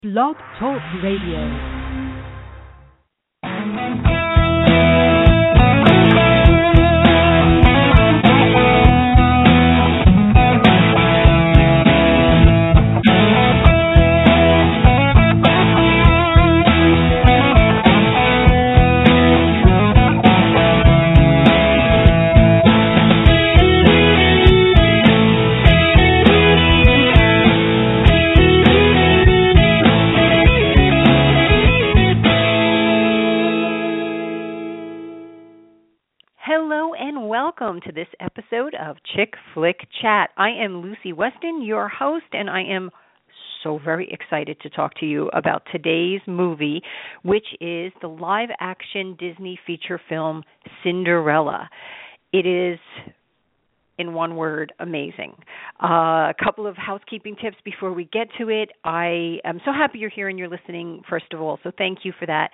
Blog Talk Radio. Welcome to this episode of Chick Flick Chat. I am Lucy Weston, your host, and I am so very excited to talk to you about today's movie, which is the live-action Disney feature film Cinderella. It is, in one word, amazing. A couple of housekeeping tips before we get to it. I am so happy you're here and you're listening, first of all, so thank you for that.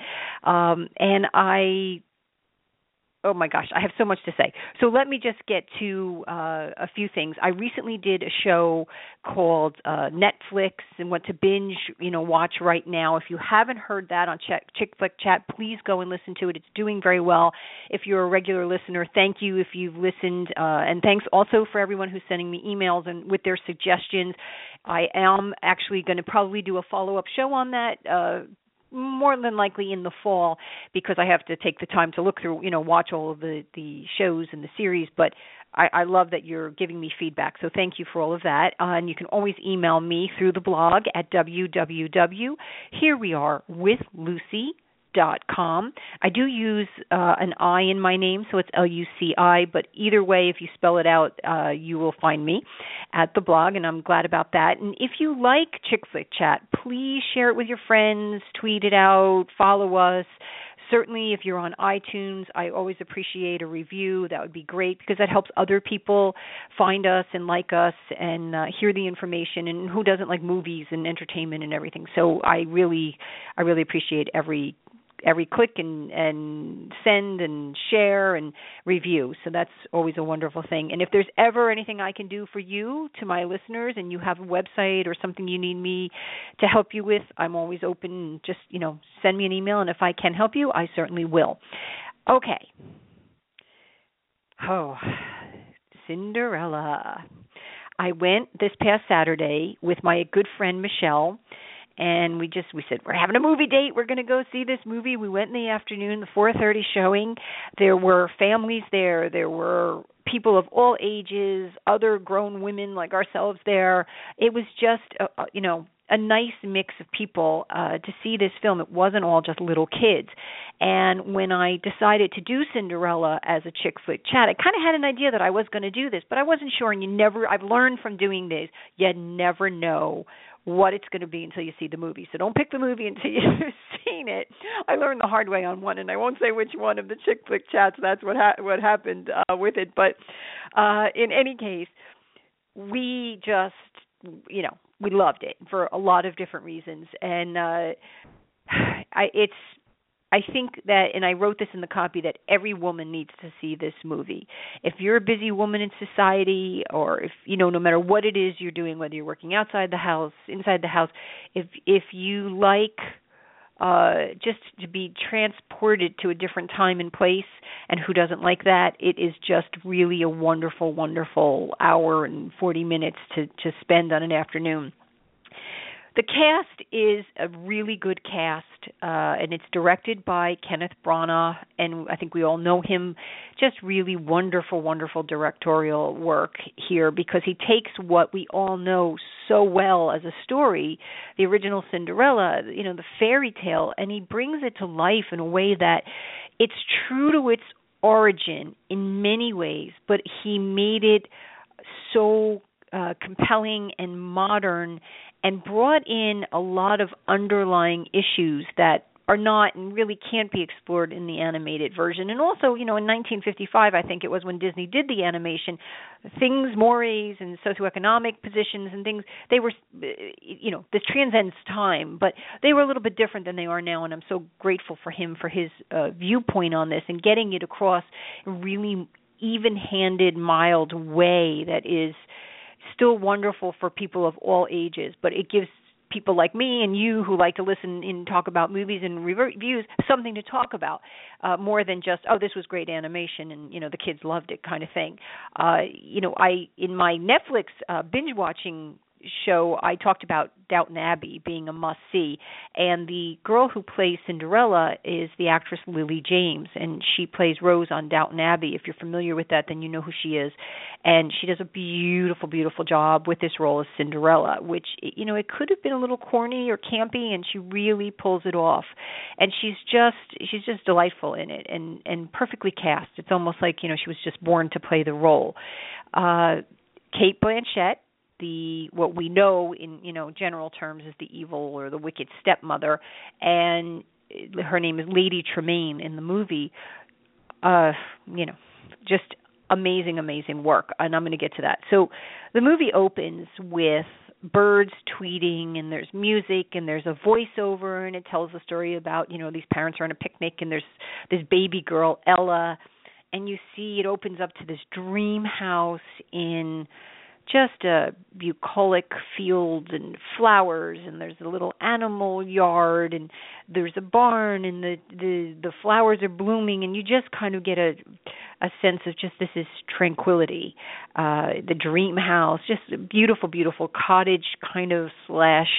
Oh my gosh, I have so much to say. So let me just get to a few things. I recently did a show called Netflix and what to binge, watch right now. If you haven't heard that on Chick Flick Chat, please go and listen to it. It's doing very well. If you're a regular listener, thank you if you've listened. And thanks also for everyone who's sending me emails and with their suggestions. I am actually going to probably do a follow-up show on that more than likely in the fall, because I have to take the time to look through, watch all of the shows and the series. But I love that you're giving me feedback, so thank you for all of that. And you can always email me through the blog at www.herewearewithlucy.com. I do use an I in my name, so it's Luci, but either way, if you spell it out, you will find me at the blog, and I'm glad about that. And if you like Chick Flick Chat, please share it with your friends, tweet it out, follow us. Certainly, if you're on iTunes, I always appreciate a review. That would be great, because that helps other people find us and like us and hear the information. And who doesn't like movies and entertainment and everything? So I really appreciate every click and send and share and review. So that's always a wonderful thing. And if there's ever anything I can do for you, to my listeners, and you have a website or something you need me to help you with, I'm always open. Just, send me an email, and if I can help you, I certainly will. Okay. Oh, Cinderella. I went this past Saturday with my good friend Michelle, and we said, we're having a movie date. We're going to go see this movie. We went in the afternoon, the 4:30 showing. There were families there. There were people of all ages, other grown women like ourselves there. It was just, a nice mix of people to see this film. It wasn't all just little kids. And when I decided to do Cinderella as a Chick Flick Chat, I kind of had an idea that I was going to do this, but I wasn't sure. And I've learned from doing this, you never know what it's going to be until you see the movie. So don't pick the movie until you've seen it. I learned the hard way on one, and I won't say which one of the Chick Flick Chats. That's what happened with it. But in any case, we just, we loved it for a lot of different reasons. And I think that, and I wrote this in the copy, that every woman needs to see this movie. If you're a busy woman in society, or if, no matter what it is you're doing, whether you're working outside the house, inside the house, if you like just to be transported to a different time and place, and who doesn't like that, it is just really a wonderful, wonderful hour and 40 minutes to spend on an afternoon. The cast is a really good cast, and it's directed by Kenneth Branagh, and I think we all know him. Just really wonderful, wonderful directorial work here, because he takes what we all know so well as a story, the original Cinderella, the fairy tale, and he brings it to life in a way that it's true to its origin in many ways, but he made it so compelling and modern, and brought in a lot of underlying issues that are not and really can't be explored in the animated version. And also, in 1955, I think it was, when Disney did the animation, things, mores and socioeconomic positions and things, they were, this transcends time, but they were a little bit different than they are now, and I'm so grateful for him for his viewpoint on this and getting it across a really even-handed, mild way that is still wonderful for people of all ages, but it gives people like me and you who like to listen and talk about movies and reviews something to talk about, more than just, oh, this was great animation and the kids loved it kind of thing. I in my Netflix binge watching show, I talked about Downton Abbey being a must-see, and the girl who plays Cinderella is the actress Lily James, and she plays Rose on Downton Abbey. If you're familiar with that, then you know who she is, and she does a beautiful, beautiful job with this role as Cinderella, which, it could have been a little corny or campy, and she really pulls it off, and she's just delightful in it, and perfectly cast. It's almost like, she was just born to play the role. Cate Blanchett, what we know in general terms is the evil or the wicked stepmother, and her name is Lady Tremaine in the movie. Just amazing work, and I'm going to get to that. So the movie opens with birds tweeting, and there's music, and there's a voiceover, and it tells the story about these parents are on a picnic, and there's this baby girl Ella, and you see it opens up to this dream house in just a bucolic field and flowers, and there's a little animal yard, and there's a barn, and the flowers are blooming, and you just kind of get a sense of just this is tranquility. The dream house, just a beautiful, beautiful cottage kind of slash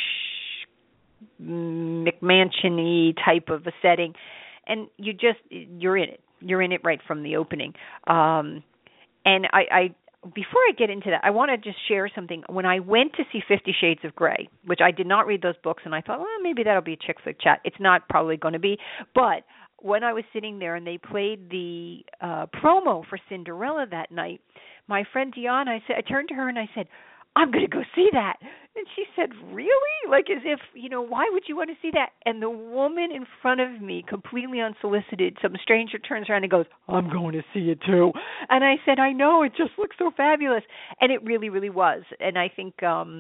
McMansion-y type of a setting, and you're in it. You're in it right from the opening. And I before I get into that, I want to just share something. When I went to see 50 Shades of Grey, which I did not read those books, and I thought, well, maybe that'll be a chick flick chat. It's not probably going to be. But when I was sitting there and they played the promo for Cinderella that night, my friend Deanna, I turned to her and I said, I'm going to go see that. And she said, really? Like as if, why would you want to see that? And the woman in front of me, completely unsolicited, some stranger turns around and goes, I'm going to see it too. And I said, I know, it just looks so fabulous. And it really, really was. And I think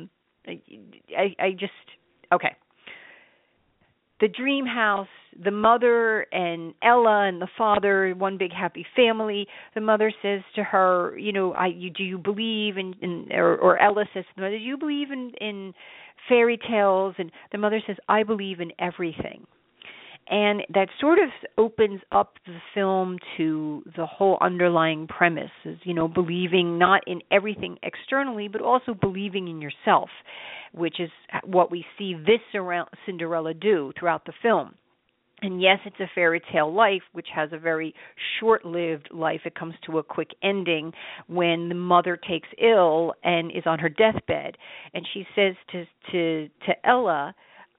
okay. The dream house, the mother and Ella and the father, one big happy family. The mother says to her, do you believe or Ella says to the mother, do you believe in fairy tales? And the mother says, I believe in everything. And that sort of opens up the film to the whole underlying premise is, believing not in everything externally, but also believing in yourself, which is what we see this Cinderella do throughout the film. And yes, it's a fairy tale life, which has a very short-lived life. It comes to a quick ending when the mother takes ill and is on her deathbed. And she says to Ella,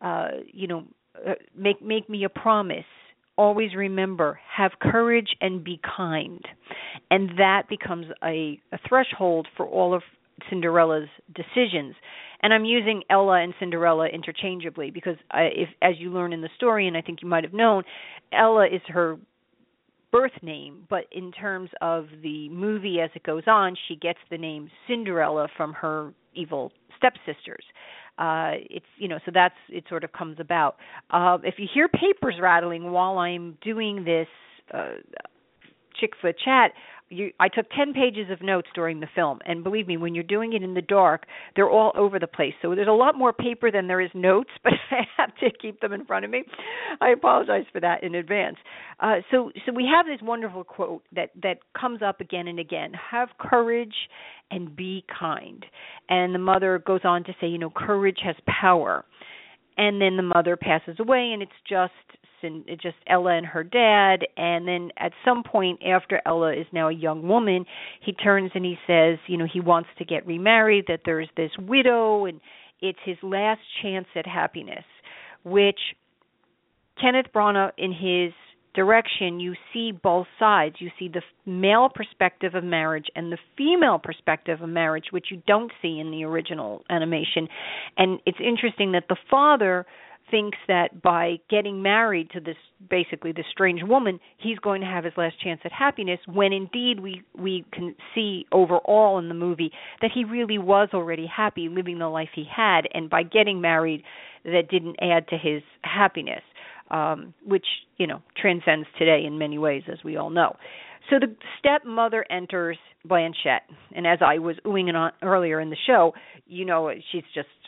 make me a promise. Always remember, have courage and be kind. And that becomes a threshold for all of Cinderella's decisions. And I'm using Ella and Cinderella interchangeably because as you learn in the story, and I think you might have known, Ella is her birth name, but in terms of the movie as it goes on, she gets the name Cinderella from her evil stepsisters. So that's it. Sort of comes about. If you hear papers rattling while I'm doing this chick flick chat, I took 10 pages of notes during the film, and believe me, when you're doing it in the dark, they're all over the place. So there's a lot more paper than there is notes, but I have to keep them in front of me. I apologize for that in advance. So we have this wonderful quote that comes up again and again: "Have courage and be kind." And the mother goes on to say, courage has power. And then the mother passes away, and it's just Ella and her dad. And then at some point after Ella is now a young woman, he turns and he says, he wants to get remarried, that there's this widow, and it's his last chance at happiness, which Kenneth Branagh, in his direction, you see both sides. You see the male perspective of marriage and the female perspective of marriage, which you don't see in the original animation. And it's interesting that the father thinks that by getting married to this strange woman, he's going to have his last chance at happiness, when indeed we can see overall in the movie that he really was already happy living the life he had, and by getting married, that didn't add to his happiness, which, transcends today in many ways, as we all know. So the stepmother enters Blanchett, and as I was oohing on earlier in the show,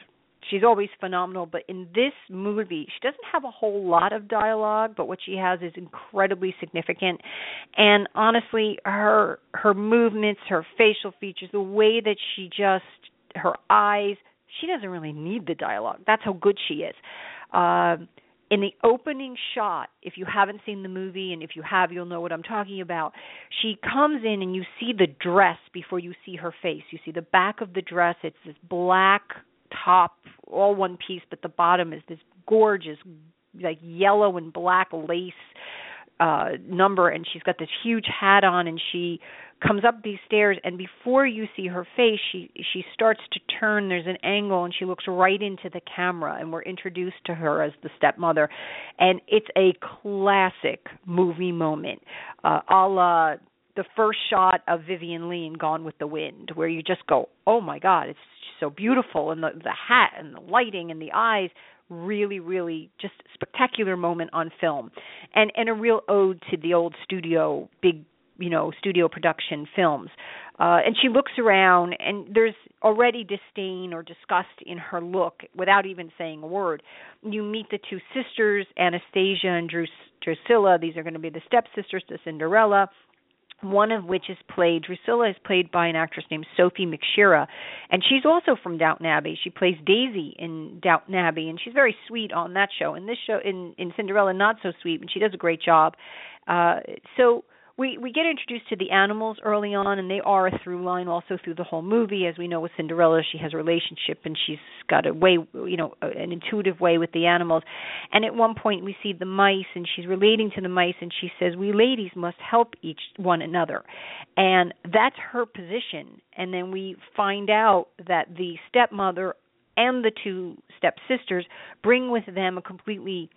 she's always phenomenal, but in this movie, she doesn't have a whole lot of dialogue, but what she has is incredibly significant. And honestly, her movements, her facial features, the way that she just, her eyes, she doesn't really need the dialogue. That's how good she is. In the opening shot, if you haven't seen the movie, and if you have, you'll know what I'm talking about, she comes in and you see the dress before you see her face. You see the back of the dress. It's this black top, all one piece, but the bottom is this gorgeous, like yellow and black lace number, and she's got this huge hat on, and she comes up these stairs, and before you see her face, she starts to turn. There's an angle, and she looks right into the camera, and we're introduced to her as the stepmother, and it's a classic movie moment, a la the first shot of Vivien Leigh in Gone with the Wind, where you just go, oh my God, it's so beautiful, and the hat and the lighting and the eyes, really, really just spectacular moment on film, and a real ode to the old studio, big, studio production films. And she looks around, and there's already disdain or disgust in her look without even saying a word. You meet the two sisters, Anastasia and Drusilla. These are going to be the stepsisters to Cinderella, one of which Drusilla is played by an actress named Sophie McShera, and she's also from Downton Abbey. She plays Daisy in Downton Abbey, and she's very sweet on that show. In this show, in Cinderella, not so sweet, and she does a great job. So we get introduced to the animals early on, and they are a through line also through the whole movie. As we know with Cinderella, she has a relationship, and she's got a way, an intuitive way with the animals. And at one point we see the mice, and she's relating to the mice, and she says, we ladies must help each one another. And that's her position. And then we find out that the stepmother and the two stepsisters bring with them a completely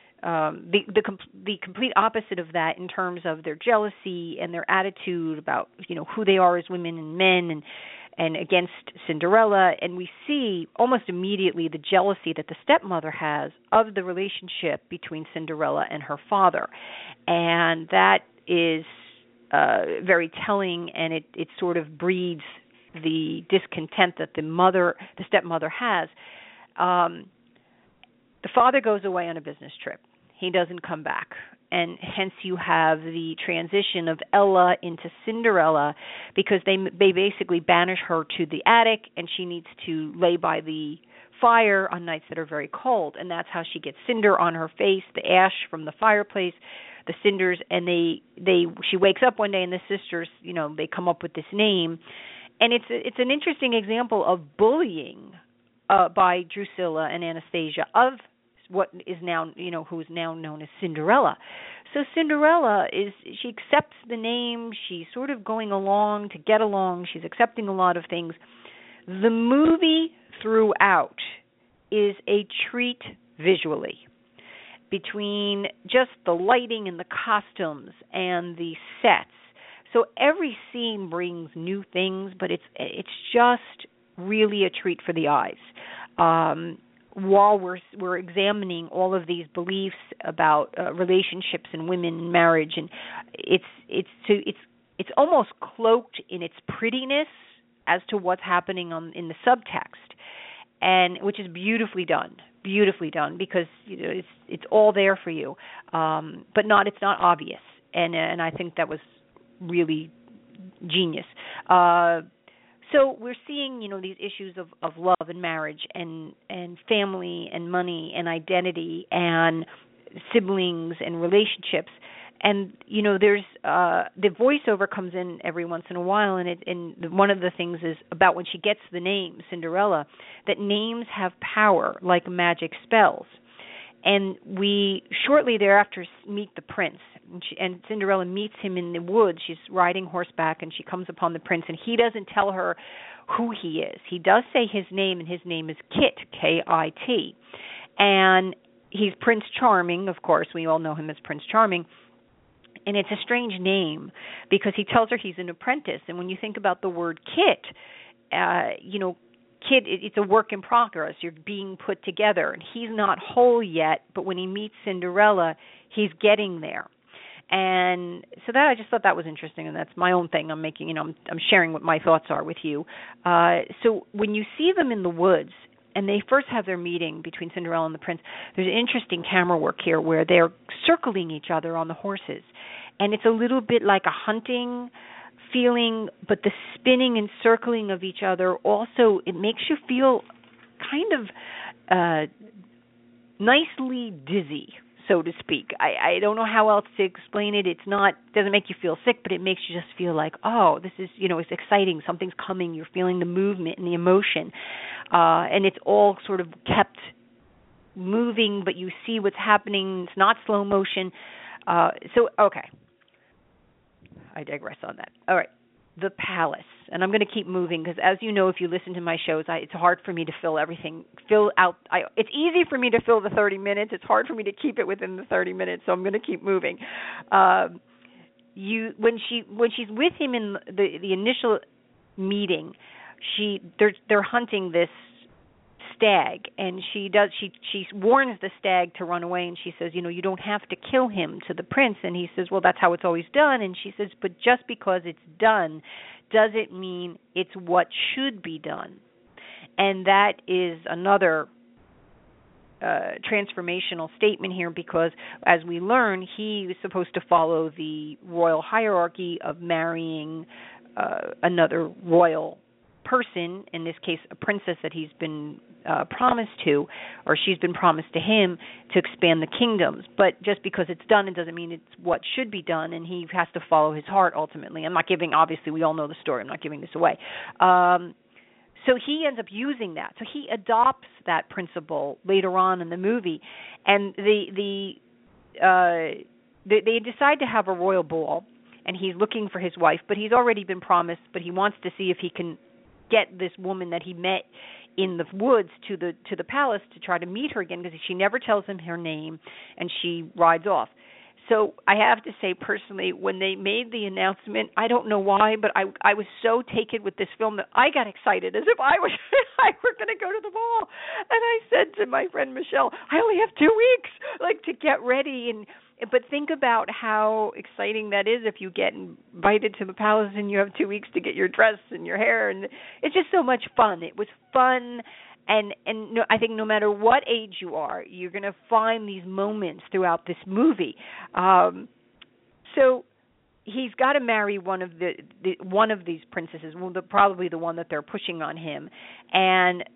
the complete opposite of that in terms of their jealousy and their attitude about who they are as women and men, and against Cinderella. And we see almost immediately the jealousy that the stepmother has of the relationship between Cinderella and her father, and that is very telling, and it sort of breeds the discontent that the stepmother has. The father goes away on a business trip. He doesn't come back, and hence you have the transition of Ella into Cinderella, because they basically banish her to the attic, and she needs to lay by the fire on nights that are very cold, and that's how she gets cinder on her face, the ash from the fireplace, the cinders, and she wakes up one day, and the sisters, they come up with this name, and it's an interesting example of bullying by Drusilla and Anastasia of what is now, who is now known as Cinderella. So Cinderella she accepts the name. She's sort of going along to get along. She's accepting a lot of things. The movie throughout is a treat visually, between just the lighting and the costumes and the sets. So every scene brings new things, but it's just really a treat for the eyes. While we're examining all of these beliefs about relationships and women and marriage, and it's almost cloaked in its prettiness as to what's happening in the subtext, and which is beautifully done, because it's all there for you, but it's not obvious, and I think that was really genius. So we're seeing, these issues of love and marriage and family and money and identity and siblings and relationships. And, there's the voiceover comes in every once in a while, and one of the things is about when she gets the name Cinderella, that names have power like magic spells. And we shortly thereafter meet the prince, and Cinderella meets him in the woods. She's riding horseback, and she comes upon the prince, and he doesn't tell her who he is. He does say his name, and his name is Kit, K-I-T. And he's Prince Charming, of course. We all know him as Prince Charming. And it's a strange name because he tells her he's an apprentice. And when you think about the word Kit, Kid, it's a work in progress. You're being put together, and he's not whole yet. But when he meets Cinderella, he's getting there. And so that I just thought that was interesting, and that's my own thing. I'm making, I'm sharing what my thoughts are with you. So when you see them in the woods, and they first have their meeting between Cinderella and the prince. There's interesting camera work here where they're circling each other on the horses, and it's a little bit like a hunting feeling, but the spinning and circling of each other also, it makes you feel kind of nicely dizzy, so to speak. I don't know how else to explain it. Doesn't make you feel sick, but it makes you just feel like, oh, this is, it's exciting. Something's coming. You're feeling the movement and the emotion. And it's all sort of kept moving, but you see what's happening. It's not slow motion. Okay. I digress on that. All right. The palace. And I'm going to keep moving because, as you know, if you listen to my shows, it's hard for me to fill out. It's easy for me to fill the 30 minutes. It's hard for me to keep it within the 30 minutes, so I'm going to keep moving. When she's with him in the initial meeting, they're hunting this stag, and she warns the stag to run away, and she says, you don't have to kill him, to the prince. And he says, well, that's how it's always done. And she says, but just because it's done doesn't mean it's what should be done. And that is another transformational statement here, because as we learn, he was supposed to follow the royal hierarchy of marrying another royal person, in this case a princess that he's been promised to, or she's been promised to him, to expand the kingdoms. But just because it's done, it doesn't mean it's what should be done, and he has to follow his heart ultimately. Obviously we all know the story, I'm not giving this away. So he ends up using that. So he adopts that principle later on in the movie, and they decide to have a royal ball, and he's looking for his wife, but he's already been promised, but he wants to see if he can get this woman that he met in the woods to the palace to try to meet her again, because she never tells him her name, and she rides off. So I have to say personally, when they made the announcement, I don't know why, but I was so taken with this film that I got excited as if I were going to go to the ball. And I said to my friend Michelle, I only have 2 weeks to get ready. But think about how exciting that is if you get invited to the palace and you have 2 weeks to get your dress and your hair, and it's just so much fun. It was fun. And I think no matter what age you are, you're going to find these moments throughout this movie. So he's got to marry one of these princesses, probably the one that they're pushing on him, and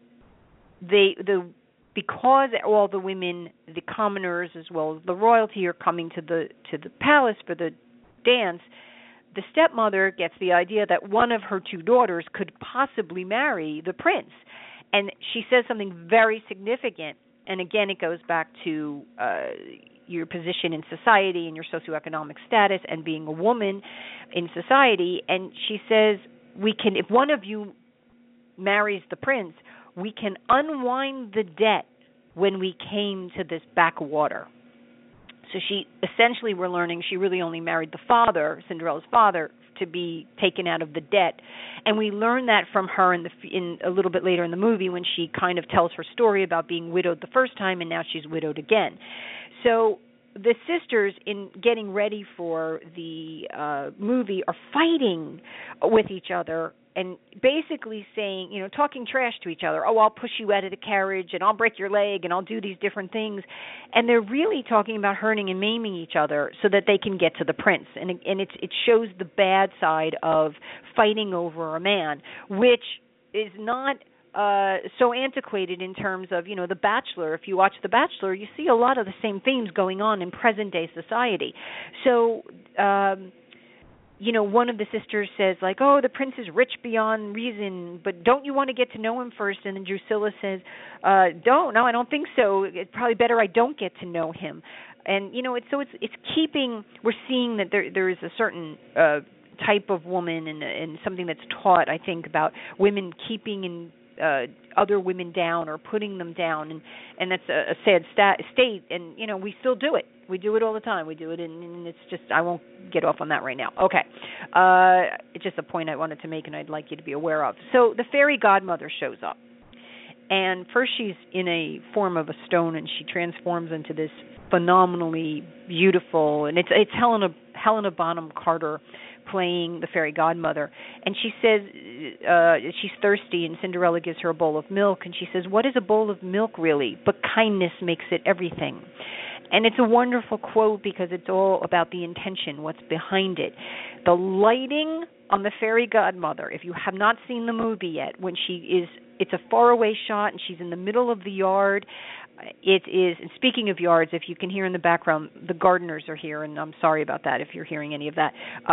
because all the women, the commoners as well as the royalty, are coming to the palace for the dance, the stepmother gets the idea that one of her 2 daughters could possibly marry the prince. And she says something very significant, and again, it goes back to your position in society and your socioeconomic status and being a woman in society. And she says, if one of you marries the prince, we can unwind the debt when we came to this backwater. So we're learning she really only married the father, Cinderella's father, to be taken out of the debt. And we learn that from her in a little bit later in the movie, when she kind of tells her story about being widowed the first time and now she's widowed again. So the sisters, in getting ready for the movie, are fighting with each other and basically saying, talking trash to each other. Oh, I'll push you out of the carriage, and I'll break your leg, and I'll do these different things. And they're really talking about hurting and maiming each other so that they can get to the prince. And it shows the bad side of fighting over a man, which is not so antiquated in terms of, The Bachelor. If you watch The Bachelor, you see a lot of the same themes going on in present-day society. So one of the sisters says, oh, the prince is rich beyond reason, but don't you want to get to know him first? And then Drusilla says, I don't think so. It's probably better I don't get to know him. And, it's keeping, we're seeing that there is a certain type of woman and something that's taught, I think, about women keeping other women down or putting them down, and that's a sad state, and we still do it. We do it all the time. We do it, and it's just, I won't get off on that right now. Okay. It's just a point I wanted to make, and I'd like you to be aware of. So the fairy godmother shows up, and first she's in a form of a stone, and she transforms into this phenomenally beautiful, and it's Helena Bonham Carter playing the fairy godmother, and she says she's thirsty, and Cinderella gives her a bowl of milk, and she says, "What is a bowl of milk really? But kindness makes it everything." And it's a wonderful quote because it's all about the intention, what's behind it. The lighting on the fairy godmother, if you have not seen the movie yet, when it's a faraway shot and she's in the middle of the yard. It is, and speaking of yards, if you can hear in the background, the gardeners are here, and I'm sorry about that if you're hearing any of that.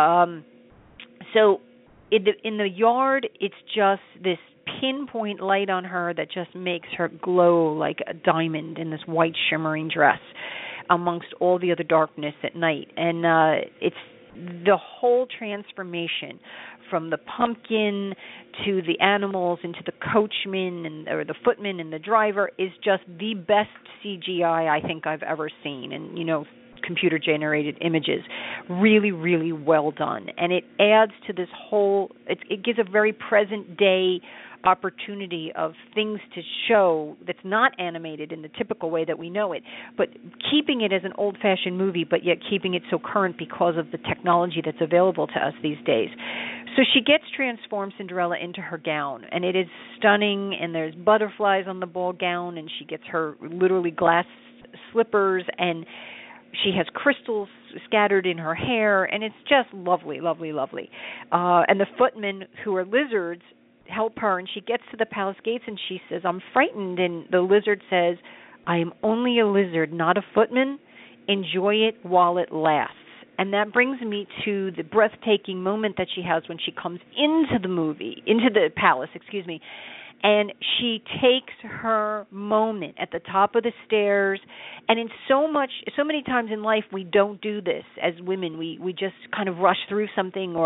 So in the yard, it's just this pinpoint light on her that just makes her glow like a diamond in this white shimmering dress amongst all the other darkness at night. And it's the whole transformation from the pumpkin to the animals and to the coachman or the footman and the driver is just the best CGI I think I've ever seen. And, computer generated images, really, really well done. And it adds to this whole, it gives a very present day opportunity of things to show that's not animated in the typical way that we know it, but keeping it as an old-fashioned movie, but yet keeping it so current because of the technology that's available to us these days. So she gets transformed, Cinderella, into her gown, and it is stunning, and there's butterflies on the ball gown, and she gets her literally glass slippers, and she has crystals scattered in her hair, and it's just lovely, lovely, lovely. And the footmen, who are lizards, help her, and she gets to the palace gates, and she says, "I'm frightened," and the lizard says, "I am only a lizard, not a footman. Enjoy it while it lasts." And that brings me to the breathtaking moment that she has when she comes into the palace, and she takes her moment at the top of the stairs. And in so many times in life we don't do this as women. We just kind of rush through something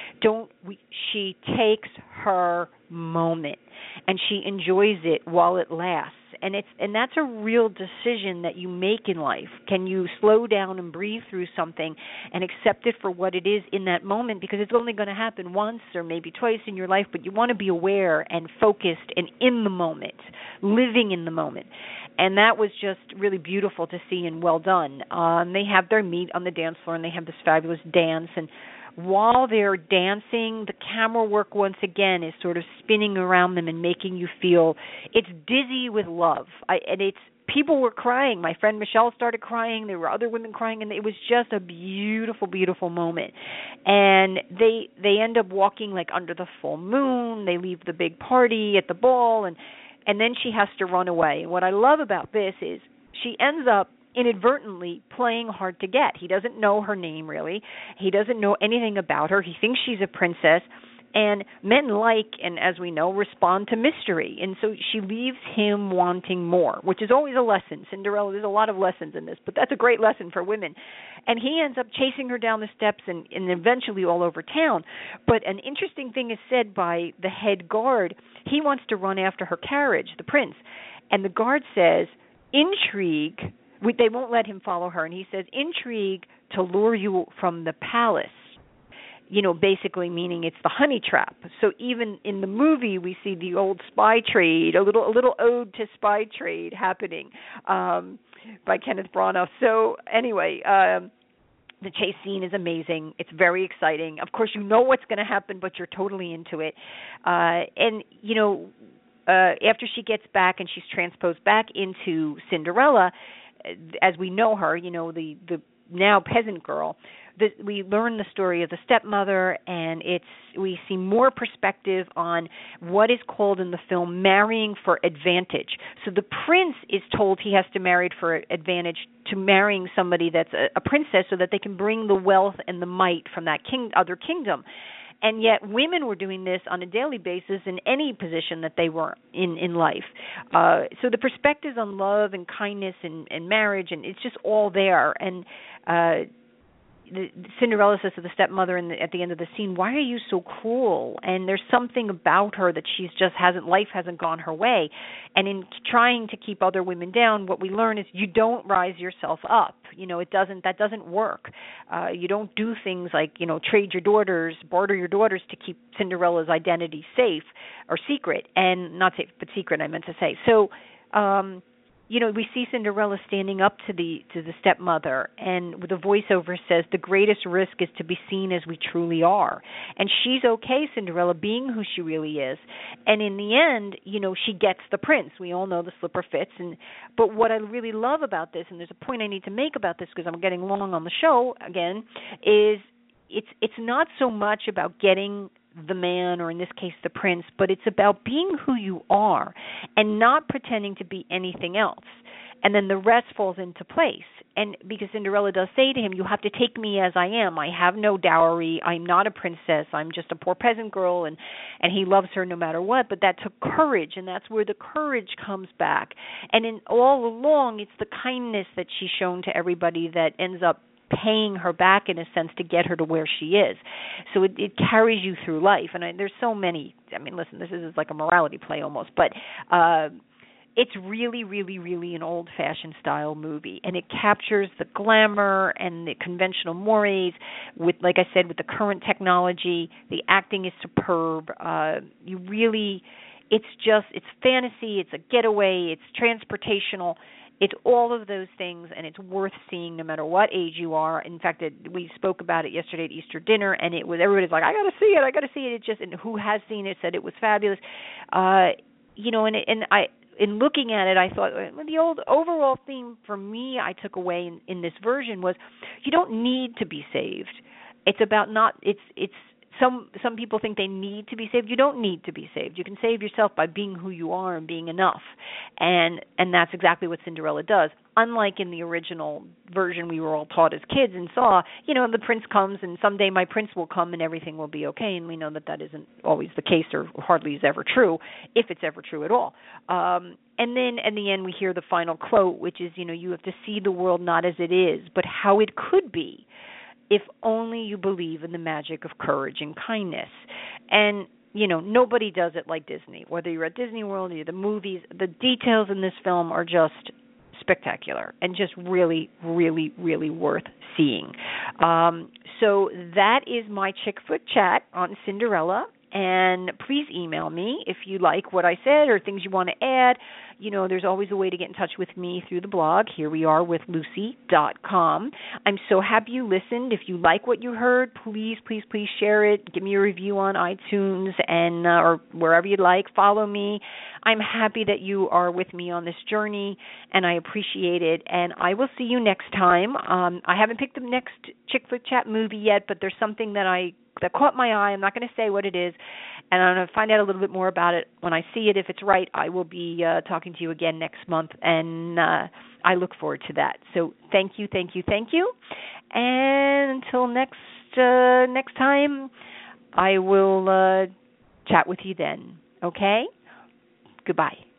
she takes her moment and she enjoys it while it lasts. And that's a real decision that you make in life. Can you slow down and breathe through something and accept it for what it is in that moment? Because it's only going to happen once or maybe twice in your life, but you want to be aware and focused and in the moment, living in the moment. And that was just really beautiful to see and well done. They have their meet on the dance floor, and they have this fabulous dance. And while they're dancing, the camera work once again is sort of spinning around them and making you feel it's dizzy with love. People were crying. My friend Michelle started crying. There were other women crying, and it was just a beautiful, beautiful moment. And they end up walking like under the full moon. They leave the big party at the ball, and then she has to run away. And what I love about this is she ends up inadvertently playing hard to get. He doesn't know her name, really. He doesn't know anything about her. He thinks she's a princess. And men and as we know, respond to mystery. And so she leaves him wanting more, which is always a lesson. Cinderella, there's a lot of lessons in this, but that's a great lesson for women. And he ends up chasing her down the steps and eventually all over town. But an interesting thing is said by the head guard. He wants to run after her carriage, the prince. And the guard says, "Intrigue." They won't let him follow her. And he says, "Intrigue to lure you from the palace." Basically meaning it's the honey trap. So even in the movie, we see the old spy trade, a little ode to spy trade happening by Kenneth Branagh. So anyway, the chase scene is amazing. It's very exciting. Of course, you know what's going to happen, but you're totally into it. After she gets back and she's transposed back into Cinderella, as we know her, the now peasant girl, we learn the story of the stepmother, and we see more perspective on what is called in the film marrying for advantage. So the prince is told he has to marry for advantage to marrying somebody that's a princess so that they can bring the wealth and the might from that other kingdom. And yet women were doing this on a daily basis in any position that they were in life. So the perspectives on love and kindness and marriage, and it's just all there. And Cinderella says to the stepmother at the end of the scene, "Why are you so cruel?" And there's something about her that life hasn't gone her way. And in trying to keep other women down, what we learn is you don't rise yourself up. That doesn't work. You don't do things like, trade your daughters, barter your daughters to keep Cinderella's identity safe or secret, and not safe, but secret, I meant to say. So, we see Cinderella standing up to the stepmother, and the voiceover says the greatest risk is to be seen as we truly are. And she's okay, Cinderella, being who she really is. And in the end, she gets the prince. We all know the slipper fits. But what I really love about this, and there's a point I need to make about this because I'm getting long on the show again, is it's not so much about getting the man, or in this case the prince, but it's about being who you are and not pretending to be anything else. And then the rest falls into place. And because Cinderella does say to him, you have to take me as I am. I have no dowry. I'm not a princess. I'm just a poor peasant girl. And he loves her no matter what. But that took courage, and that's where the courage comes back. And all along, it's the kindness that she's shown to everybody that ends up paying her back in a sense to get her to where she is. So it carries you through life. And there's so many. Listen, this is like a morality play almost, but it's really, really, really an old-fashioned style movie, and it captures the glamour and the conventional mores with, like I said, with the current technology. The acting is superb. It's fantasy. It's a getaway. It's transportational. It's all of those things, and it's worth seeing no matter what age you are. In fact, we spoke about it yesterday at Easter dinner, and everybody's like, I got to see it. And who has seen it said it was fabulous. In looking at it, I thought the old overall theme for me I took away in this version was you don't need to be saved. It's about not. It's some people think they need to be saved. You don't need to be saved. You can save yourself by being who you are and being enough. And that's exactly what Cinderella does. Unlike in the original version we were all taught as kids and saw, the prince comes and someday my prince will come and everything will be okay. And we know that isn't always the case, or hardly is ever true, if it's ever true at all. And then in the end we hear the final quote, which is, you have to see the world not as it is, but how it could be, if only you believe in the magic of courage and kindness. And, nobody does it like Disney. Whether you're at Disney World or you're the movies, the details in this film are just spectacular and just really, really, really worth seeing. So that is my Chick Flick Chat on Cinderella. And please email me if you like what I said or things you want to add. There's always a way to get in touch with me through the blog, HereWeAreWithLucy.com. I'm so happy you listened. If you like what you heard, please, please, please share it. Give me a review on iTunes and or wherever you'd like. Follow me. I'm happy that you are with me on this journey, and I appreciate it. And I will see you next time. I haven't picked the next Chick Flick Chat movie yet, but there's something that caught my eye. I'm not going to say what it is, and I'm going to find out a little bit more about it when I see it. If it's right, I will be talking to you again next month, and I look forward to that. So thank you, thank you, thank you. And until next time, I will chat with you then. Okay? Goodbye.